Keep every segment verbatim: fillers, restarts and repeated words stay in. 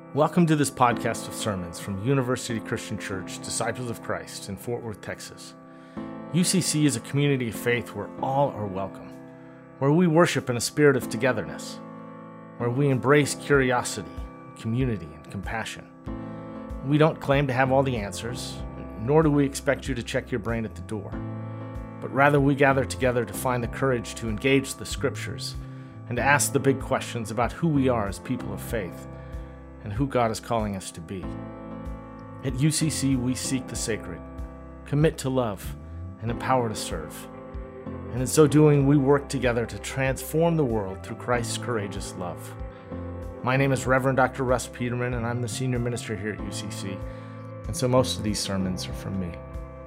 Welcome to this podcast of sermons from University Christian Church, Disciples of Christ in Fort Worth, Texas. U C C is a community of faith where all are welcome, where we worship in a spirit of togetherness, where we embrace curiosity, community, and compassion. We don't claim to have all the answers, nor do we expect you to check your brain at the door, but rather we gather together to find the courage to engage the scriptures and to ask the big questions about who we are as people of faith and who God is calling us to be. At U C C, we seek the sacred, commit to love, and empower to serve. And in so doing, we work together to transform the world through Christ's courageous love. My name is Reverend Doctor Russ Peterman, and I'm the senior minister here at U C C, and so most of these sermons are from me.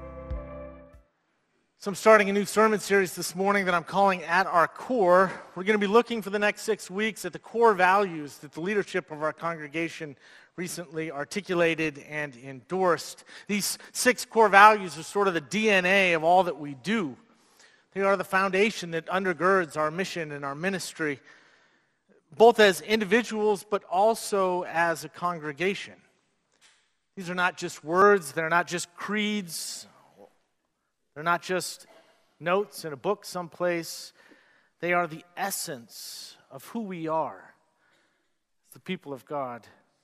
So I'm starting a new sermon series this morning that I'm calling At Our Core. We're going to be looking for the next six weeks at the core values that the leadership of our congregation recently articulated and endorsed. These six core values are sort of the D N A of all that we do. They are the foundation that undergirds our mission and our ministry, both as individuals but also as a congregation. These are not just words, they're not just creeds, they're not just notes in a book someplace. They are the essence of who we are as the people of God.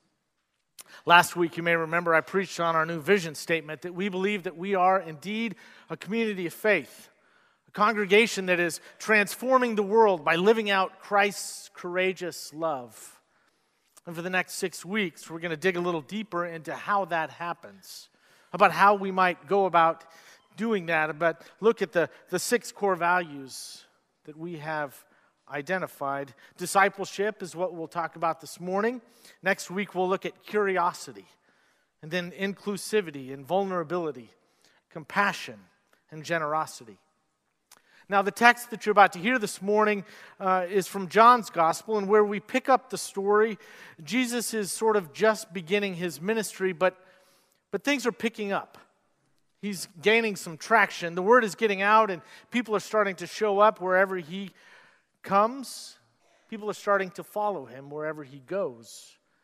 Last week, you may remember, I preached on our new vision statement that we believe that we are indeed a community of faith, a congregation that is transforming the world by living out Christ's courageous love. And for the next six weeks, we're going to dig a little deeper into how that happens, about how we might go about doing that, but look at the, the six core values that we have identified. Discipleship is what we'll talk about this morning. Next week, we'll look at curiosity, and then inclusivity and vulnerability, compassion and generosity. Now, the text that you're about to hear this morning uh, is from John's Gospel, and where we pick up the story, Jesus is sort of just beginning his ministry, but, but things are picking up. He's gaining some traction. The word is getting out, and people are starting to show up wherever he comes. People are starting to follow him wherever he goes.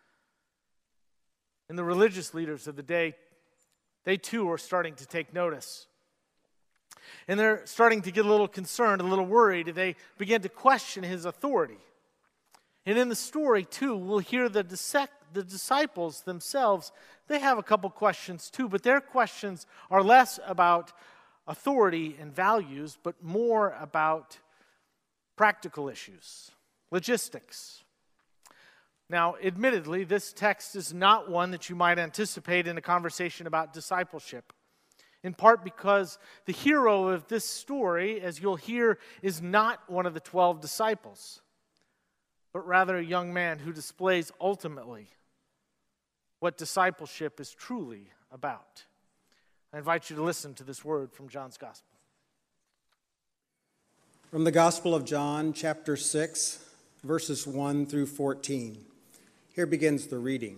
And the religious leaders of the day, they too are starting to take notice. And they're starting to get a little concerned, a little worried. They begin to question his authority. And in the story, too, we'll hear the, dissect, the disciples themselves. They have a couple questions, too, but their questions are less about authority and values, but more about practical issues, logistics. Now, admittedly, this text is not one that you might anticipate in a conversation about discipleship, in part because the hero of this story, as you'll hear, is not one of the twelve disciples, but rather a young man who displays ultimately what discipleship is truly about. I invite you to listen to this word from John's Gospel. From the Gospel of John, chapter six, verses one through fourteen. Here begins the reading.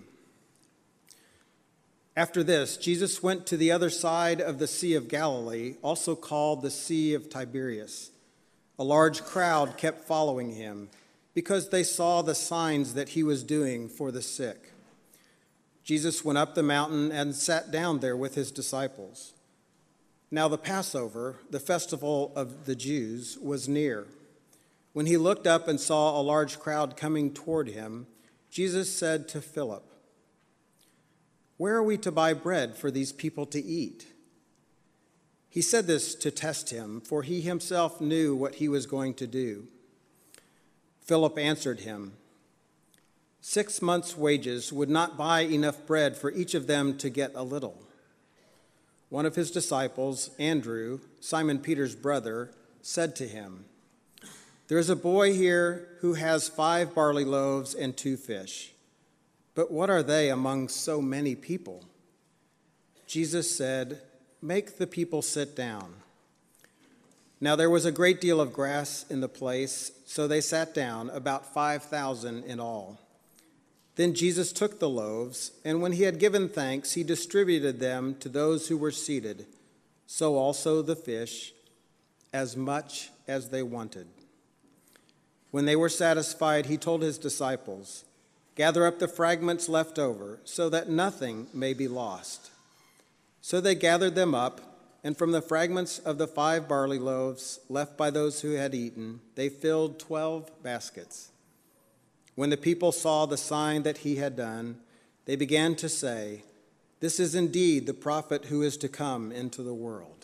After this, Jesus went to the other side of the Sea of Galilee, also called the Sea of Tiberias. A large crowd kept following him, because they saw the signs that he was doing for the sick. Jesus went up the mountain and sat down there with his disciples. Now the Passover, the festival of the Jews, was near. When he looked up and saw a large crowd coming toward him, Jesus said to Philip, "Where are we to buy bread for these people to eat?" He said this to test him, for he himself knew what he was going to do. Philip answered him, Six months' wages would not buy enough bread for each of them to get a little. One of his disciples, Andrew, Simon Peter's brother, said to him, "There is a boy here who has five barley loaves and two fish. But what are they among so many people?" Jesus said, "Make the people sit down." Now there was a great deal of grass in the place, so they sat down, about five thousand in all. Then Jesus took the loaves, and when he had given thanks, he distributed them to those who were seated, so also the fish, as much as they wanted. When they were satisfied, he told his disciples, Gather up the fragments left over, so that nothing may be lost." So they gathered them up, and from the fragments of the five barley loaves left by those who had eaten, they filled twelve baskets. When the people saw the sign that he had done, they began to say, "This is indeed the prophet who is to come into the world."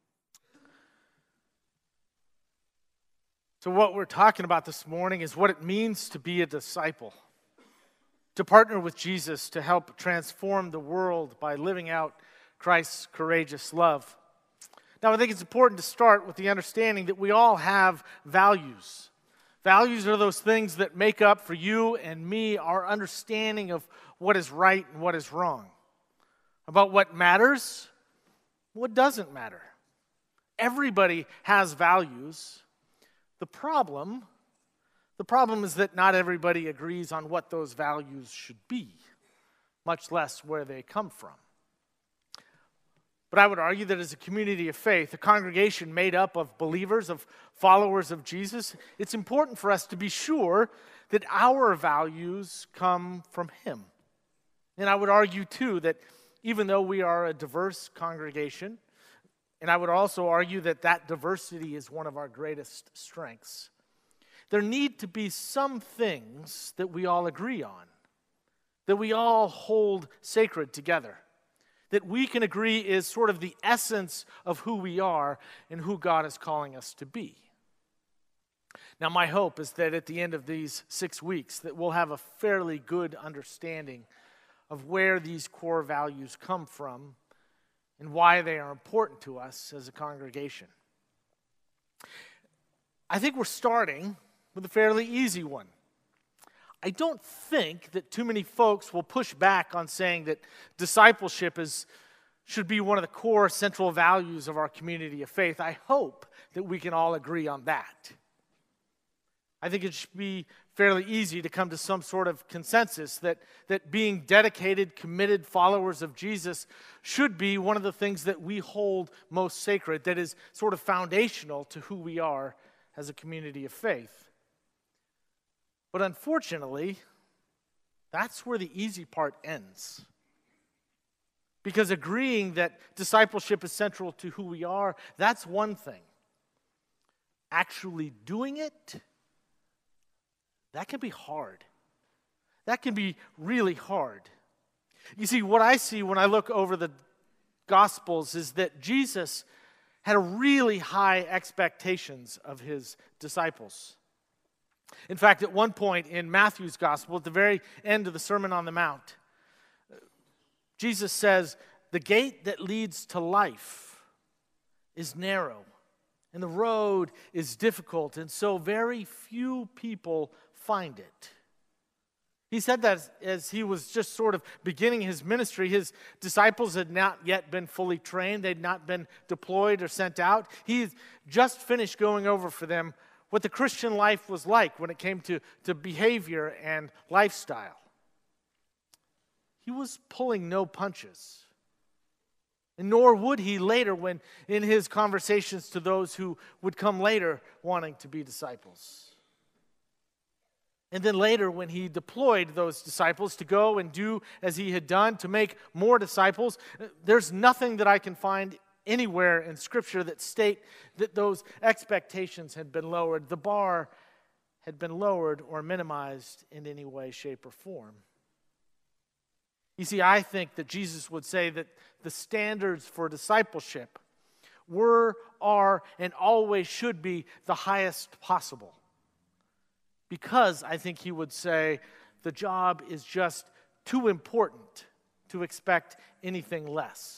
So what we're talking about this morning is what it means to be a disciple, to partner with Jesus to help transform the world by living out Christ's courageous love. Now, I think it's important to start with the understanding that we all have values. Values are those things that make up for you and me our understanding of what is right and what is wrong, about what matters, what doesn't matter. Everybody has values. The problem, the problem is that not everybody agrees on what those values should be, much less where they come from. But I would argue that as a community of faith, a congregation made up of believers, of followers of Jesus, it's important for us to be sure that our values come from Him. And I would argue, too, that even though we are a diverse congregation, and I would also argue that that diversity is one of our greatest strengths, there need to be some things that we all agree on, that we all hold sacred together, that we can agree is sort of the essence of who we are and who God is calling us to be. Now, my hope is that at the end of these six weeks that we'll have a fairly good understanding of where these core values come from and why they are important to us as a congregation. I think we're starting with a fairly easy one. I don't think that too many folks will push back on saying that discipleship is, should be one of the core central values of our community of faith. I hope that we can all agree on that. I think it should be fairly easy to come to some sort of consensus that, that being dedicated, committed followers of Jesus should be one of the things that we hold most sacred, that is sort of foundational to who we are as a community of faith. But unfortunately, that's where the easy part ends. Because agreeing that discipleship is central to who we are, that's one thing. Actually doing it, that can be hard. That can be really hard. You see, what I see when I look over the Gospels is that Jesus had really high expectations of his disciples. In fact, at one point in Matthew's Gospel, at the very end of the Sermon on the Mount, Jesus says, "The gate that leads to life is narrow, and the road is difficult, and so very few people find it." He said that as he was just sort of beginning his ministry. His disciples had not yet been fully trained. They'd not been deployed or sent out. He had just finished going over for them what the Christian life was like when it came to, to behavior and lifestyle. He was pulling no punches. And nor would he later when in his conversations to those who would come later wanting to be disciples. And then later when he deployed those disciples to go and do as he had done to make more disciples, there's nothing that I can find anywhere in Scripture that state that those expectations had been lowered. The bar had been lowered or minimized in any way, shape, or form. You see, I think that Jesus would say that the standards for discipleship were, are, and always should be the highest possible. Because I think he would say the job is just too important to expect anything less.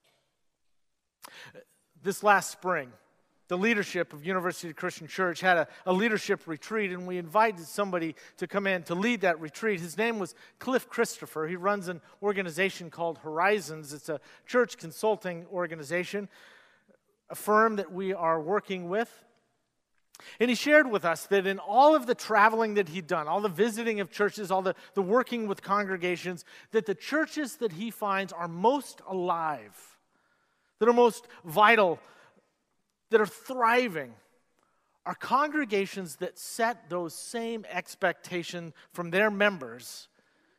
This last spring, the leadership of University Christian Church had a, a leadership retreat, and we invited somebody to come in to lead that retreat. His name was Cliff Christopher. He runs an organization called Horizons. It's a church consulting organization, a firm that we are working with. And he shared with us that in all of the traveling that he'd done, all the visiting of churches, all the, the working with congregations, that the churches that he finds are most alive, that are most vital, that are thriving, are congregations that set those same expectations from their members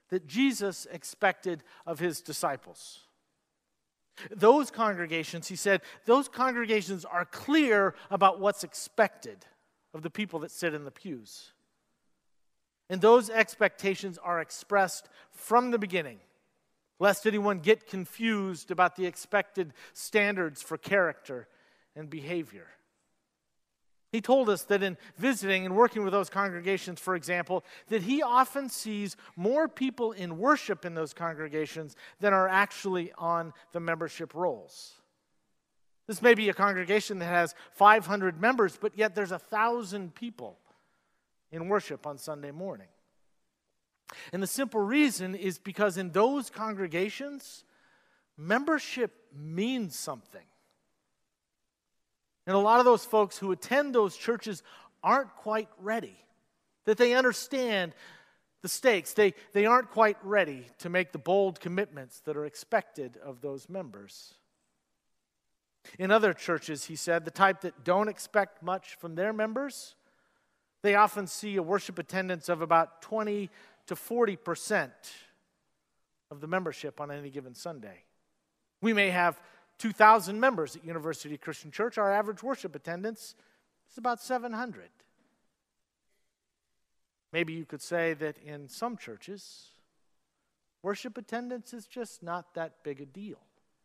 that Jesus expected of his disciples. Those congregations, he said, those congregations are clear about what's expected of the people that sit in the pews. And those expectations are expressed from the beginning, lest anyone get confused about the expected standards for character and behavior. He told us that in visiting and working with those congregations, for example, that he often sees more people in worship in those congregations than are actually on the membership rolls. This may be a congregation that has five hundred members, but yet there's a thousand people in worship on Sunday morning. And the simple reason is because in those congregations, membership means something. And a lot of those folks who attend those churches aren't quite ready, that they understand the stakes. They, they aren't quite ready to make the bold commitments that are expected of those members. In other churches, he said, the type that don't expect much from their members, they often see a worship attendance of about twenty to forty percent of the membership on any given Sunday. We may have two thousand members at University Christian Church. Our average worship attendance is about seven hundred. Maybe you could say that in some churches, worship attendance is just not that big a deal.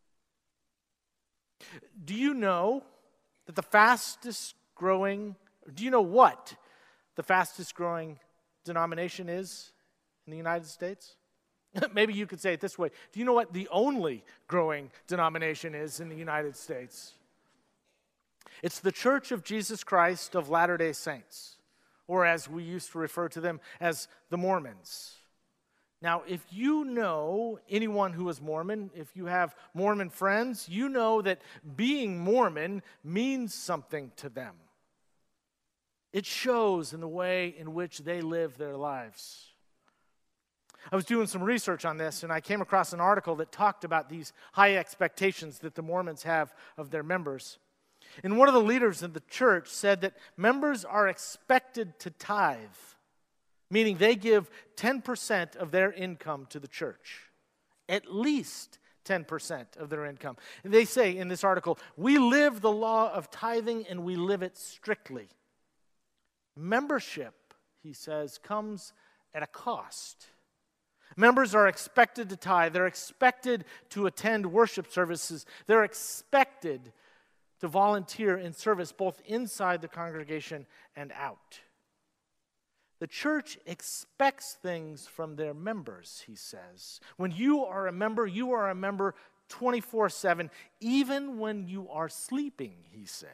Do you know that the fastest growing, do you know what the fastest growing denomination is in the United States? Maybe you could say it this way. Do you know what the only growing denomination is in the United States? It's the Church of Jesus Christ of Latter-day Saints, or as we used to refer to them as the Mormons. Now, if you know anyone who is Mormon, if you have Mormon friends, you know that being Mormon means something to them. It shows in the way in which they live their lives. I was doing some research on this, and I came across an article that talked about these high expectations that the Mormons have of their members. And one of the leaders in the church said that members are expected to tithe, meaning they give ten percent of their income to the church, at least ten percent of their income. And they say in this article, we live the law of tithing and we live it strictly. Membership, he says, comes at a cost. Members are expected to tithe. They're expected to attend worship services. They're expected to volunteer in service both inside the congregation and out. The church expects things from their members, he says. When you are a member, you are a member twenty-four seven, even when you are sleeping, he said.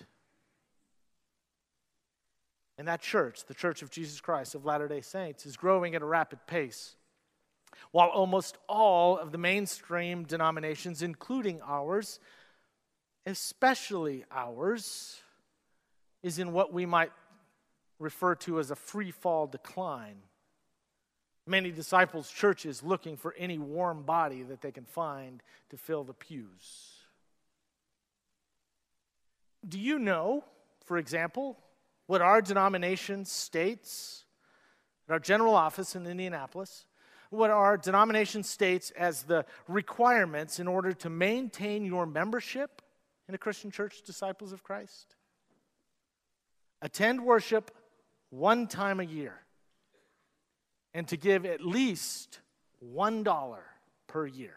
And that church, the Church of Jesus Christ of Latter-day Saints, is growing at a rapid pace. While almost all of the mainstream denominations, including ours, especially ours, is in what we might refer to as a free fall decline. Many disciples' churches looking for any warm body that they can find to fill the pews. Do you know, for example, what our denomination states at our general office in Indianapolis, what our denomination states as the requirements in order to maintain your membership in a Christian church, Disciples of Christ? Attend worship one time a year and to give at least one dollar per year.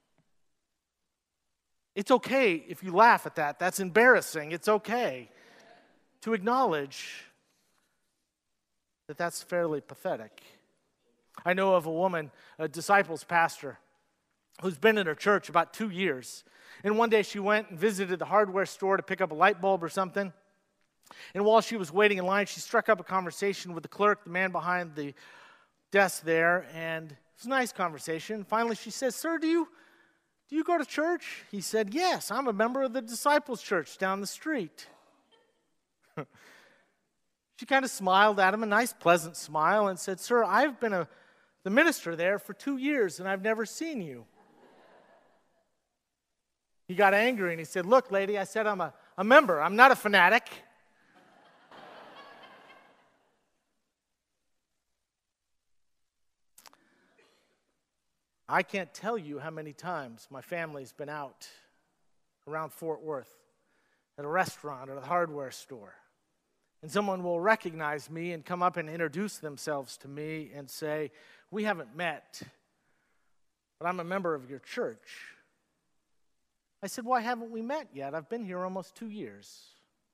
It's okay if you laugh at that. That's embarrassing. It's okay to acknowledge that that's fairly pathetic. I know of a woman, a disciples pastor, who's been in her church about two years. And one day she went and visited the hardware store to pick up a light bulb or something. And while she was waiting in line, she struck up a conversation with the clerk, the man behind the desk there, and it was a nice conversation. Finally, she says, "Sir, do you, do you go to church?" He said, "Yes, I'm a member of the Disciples Church down the street." She kind of smiled at him, a nice, pleasant smile, and said, "Sir, I've been a, the minister there for two years, and I've never seen you." He got angry, and he said, "Look, lady, I said I'm a, a member. I'm not a fanatic." I can't tell you how many times my family's been out around Fort Worth at a restaurant or the hardware store, and someone will recognize me and come up and introduce themselves to me and say, "We haven't met, but I'm a member of your church." I said, "Why haven't we met yet? I've been here almost two years.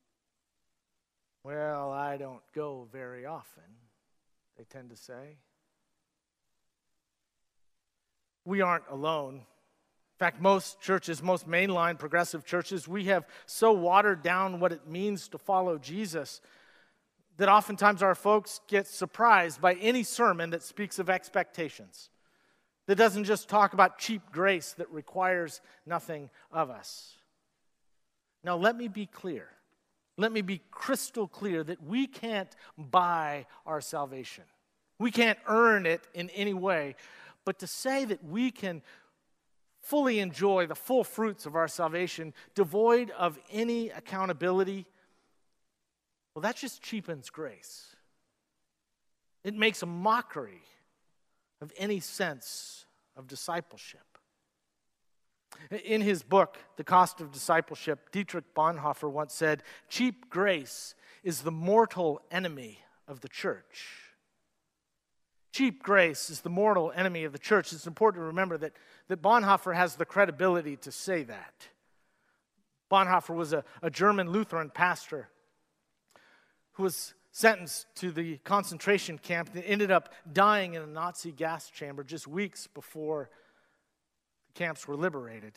"Well, I don't go very often," they tend to say. We aren't alone. In fact, most churches, most mainline progressive churches, we have so watered down what it means to follow Jesus that oftentimes our folks get surprised by any sermon that speaks of expectations, that doesn't just talk about cheap grace that requires nothing of us. Now, let me be clear. Let me be crystal clear that we can't buy our salvation. We can't earn it in any way. But to say that we can fully enjoy the full fruits of our salvation, devoid of any accountability, well, that just cheapens grace. It makes a mockery of any sense of discipleship. In his book, The Cost of Discipleship, Dietrich Bonhoeffer once said, "Cheap grace is the mortal enemy of the church." Cheap grace is the mortal enemy of the church. It's important to remember that, that Bonhoeffer has the credibility to say that. Bonhoeffer was a, a German Lutheran pastor who was sentenced to the concentration camp and ended up dying in a Nazi gas chamber just weeks before the camps were liberated.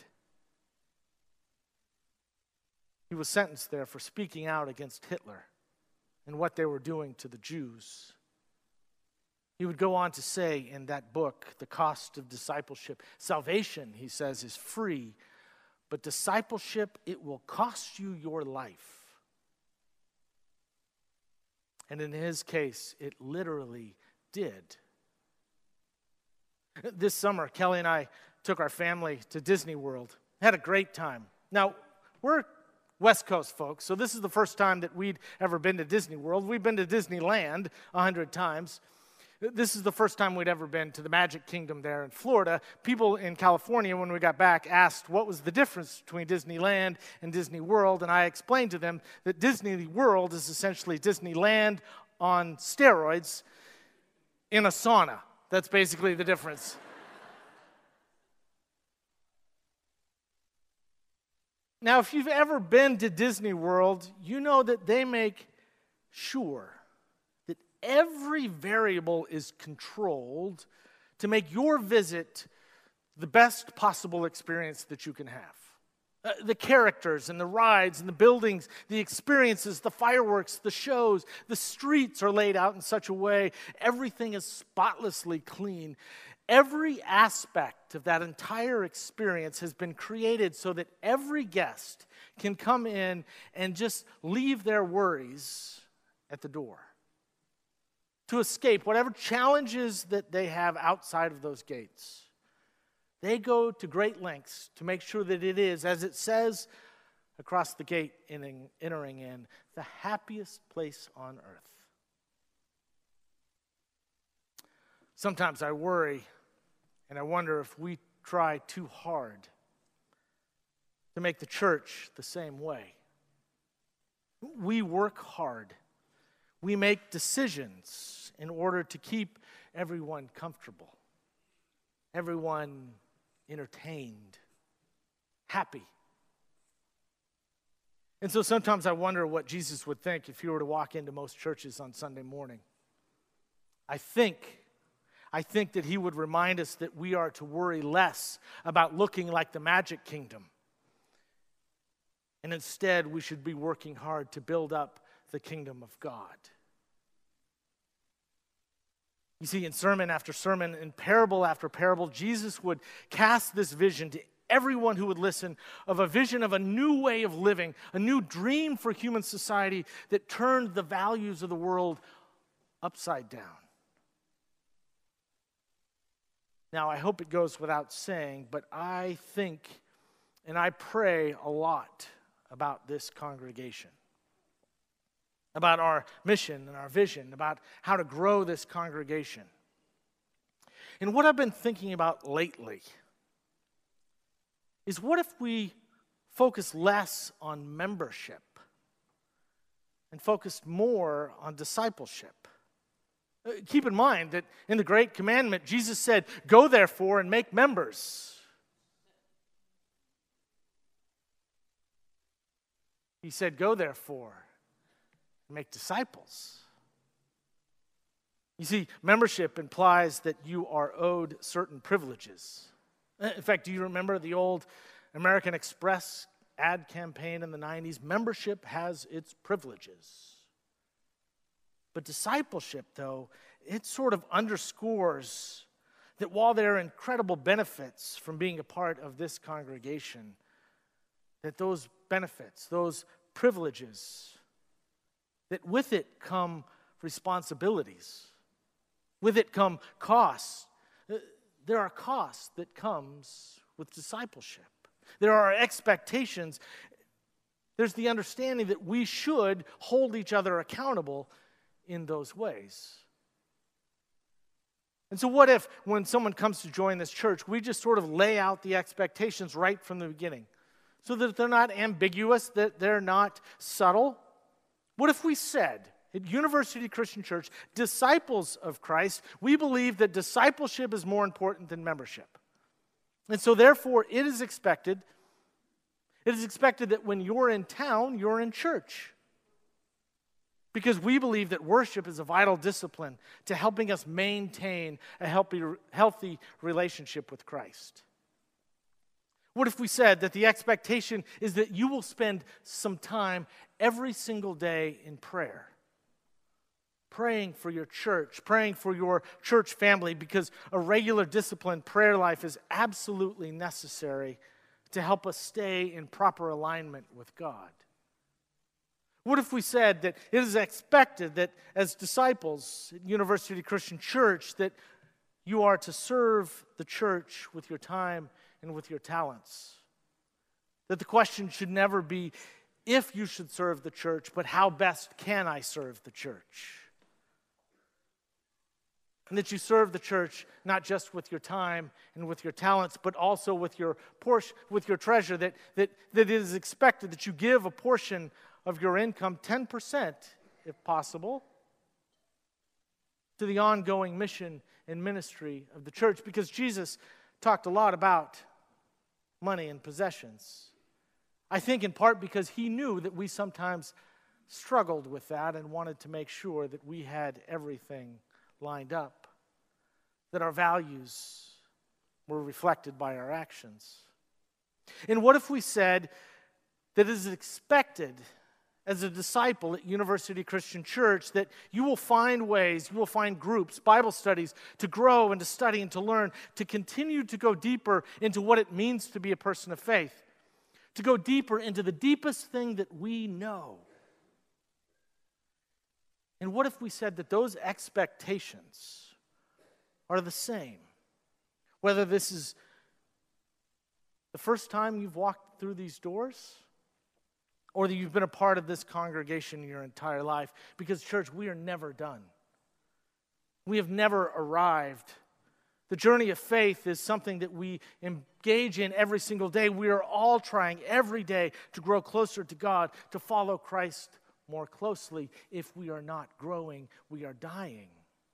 He was sentenced there for speaking out against Hitler and what they were doing to the Jews. He would go on to say in that book, The Cost of Discipleship, salvation, he says, is free, but discipleship, it will cost you your life. And in his case, it literally did. This summer, Kelly and I took our family to Disney World. Had a great time. Now, we're West Coast folks, so this is the first time that we'd ever been to Disney World. We've been to Disneyland a hundred times. This is the first time we'd ever been to the Magic Kingdom there in Florida. People in California, when we got back, asked what was the difference between Disneyland and Disney World, and I explained to them that Disney World is essentially Disneyland on steroids in a sauna. That's basically the difference. Now, if you've ever been to Disney World, you know that they make sure that every variable is controlled to make your visit the best possible experience that you can have. Uh, the characters and the rides and the buildings, the experiences, the fireworks, the shows, the streets are laid out in such a way, everything is spotlessly clean. Every aspect of that entire experience has been created so that every guest can come in and just leave their worries at the door, to escape whatever challenges that they have outside of those gates. They go to great lengths to make sure that it is, as it says across the gate in, entering in, the happiest place on earth. Sometimes I worry and I wonder if we try too hard to make the church the same way. We work hard. We make decisions in order to keep everyone comfortable, everyone entertained, happy. And so sometimes I wonder what Jesus would think if he were to walk into most churches on Sunday morning. I think I think that he would remind us that we are to worry less about looking like the Magic Kingdom. And instead, we should be working hard to build up the kingdom of God. You see, in sermon after sermon, in parable after parable, Jesus would cast this vision to everyone who would listen of a vision of a new way of living, a new dream for human society that turned the values of the world upside down. Now, I hope it goes without saying, but I think and I pray a lot about this congregation, about our mission and our vision, about how to grow this congregation. And what I've been thinking about lately is what if we focus less on membership and focused more on discipleship? Uh, Keep in mind that in the Great Commandment, Jesus said, "Go therefore and make members." He said, "Go therefore and make disciples." You see, membership implies that you are owed certain privileges. In fact, do you remember the old American Express ad campaign in the nineties? Membership has its privileges. But discipleship, though, it sort of underscores that while there are incredible benefits from being a part of this congregation, that those benefits, those privileges, that with it come responsibilities. With it come costs. There are costs that comes with discipleship. There are expectations. There's the understanding that we should hold each other accountable in those ways. And so what if, when someone comes to join this church, we just sort of lay out the expectations right from the beginning so that they're not ambiguous, that they're not subtle? What if we said, at University Christian Church, disciples of Christ, we believe that discipleship is more important than membership. And so therefore, it is expected, it is expected that when you're in town, you're in church. Because we believe that worship is a vital discipline to helping us maintain a healthy, healthy relationship with Christ. What if we said that the expectation is that you will spend some time every single day in prayer? Praying for your church, praying for your church family, because a regular disciplined prayer life is absolutely necessary to help us stay in proper alignment with God. What if we said that it is expected that as disciples at University Christian Church that you are to serve the church with your time and with your talents? That the question should never be if you should serve the church, but how best can I serve the church? And that you serve the church not just with your time and with your talents, but also with your portion, with your treasure, that, that, that it is expected that you give a portion of your income, ten percent if possible, to the ongoing mission and ministry of the church. Because Jesus talked a lot about money and possessions. I think in part because he knew that we sometimes struggled with that and wanted to make sure that we had everything lined up, that our values were reflected by our actions. And what if we said that it is expected as a disciple at University Christian Church that you will find ways, you will find groups, Bible studies to grow and to study and to learn, to continue to go deeper into what it means to be a person of faith, to go deeper into the deepest thing that we know. And what if we said that those expectations are the same? Whether this is the first time you've walked through these doors, or that you've been a part of this congregation your entire life. Because, church, we are never done. We have never arrived. The journey of faith is something that we engage in every single day. We are all trying every day to grow closer to God, to follow Christ more closely. If we are not growing, we are dying.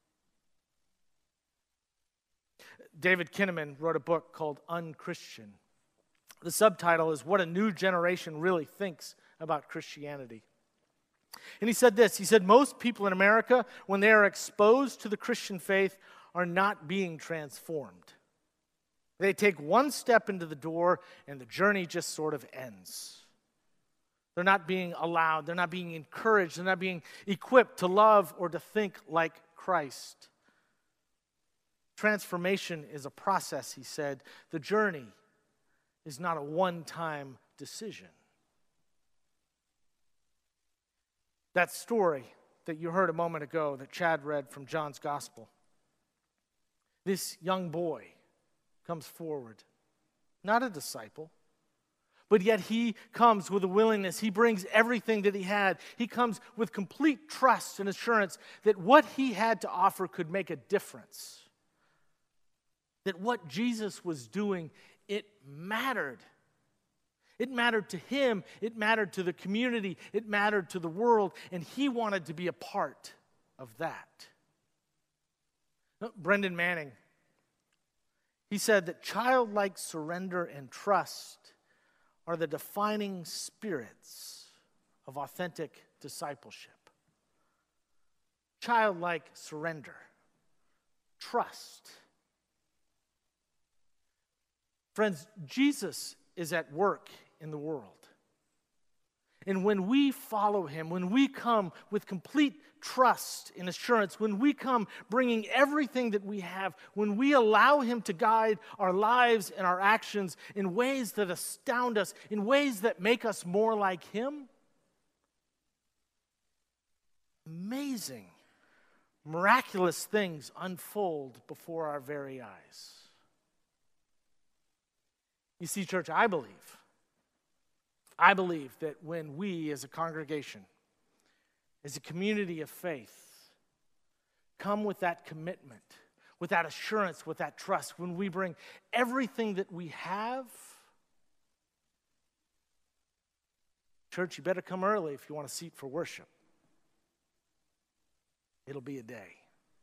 David Kinnaman wrote a book called Unchristian. The subtitle is What a New Generation Really Thinks About Christianity. And he said this, he said, most people in America, when they are exposed to the Christian faith, are not being transformed. They take one step into the door and the journey just sort of ends. They're not being allowed, they're not being encouraged, they're not being equipped to love or to think like Christ. Transformation is a process, he said. The journey is not a one-time decision. That story that you heard a moment ago that Chad read from John's Gospel. This young boy comes forward, not a disciple, but yet he comes with a willingness. He brings everything that he had. He comes with complete trust and assurance that what he had to offer could make a difference. that what Jesus was doing, it mattered. It mattered to him, it mattered to the community, it mattered to the world, and he wanted to be a part of that. Brendan Manning, he said that childlike surrender and trust are the defining spirits of authentic discipleship. Childlike surrender, trust. Friends, Jesus is at work in the world. And when we follow him, when we come with complete trust and assurance, when we come bringing everything that we have, when we allow him to guide our lives and our actions in ways that astound us, in ways that make us more like him, amazing, miraculous things unfold before our very eyes. You see, church, I believe, I believe that when we as a congregation, as a community of faith, come with that commitment, with that assurance, with that trust, when we bring everything that we have, church, you better come early if you want a seat for worship. It'll be a day.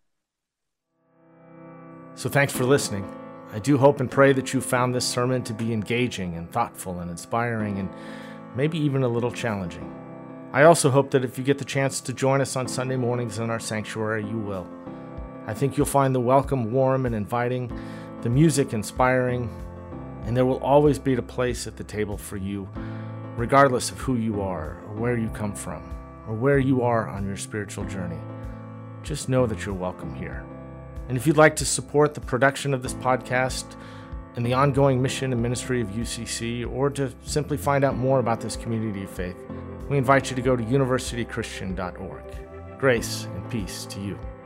So thanks for listening. I do hope and pray that you found this sermon to be engaging and thoughtful and inspiring and maybe even a little challenging. I also hope that if you get the chance to join us on Sunday mornings in our sanctuary, you will. I think you'll find the welcome warm and inviting, the music inspiring, and there will always be a place at the table for you, regardless of who you are or where you come from or where you are on your spiritual journey. Just know that you're welcome here. And if you'd like to support the production of this podcast and the ongoing mission and ministry of U C C, or to simply find out more about this community of faith, we invite you to go to university christian dot org. Grace and peace to you.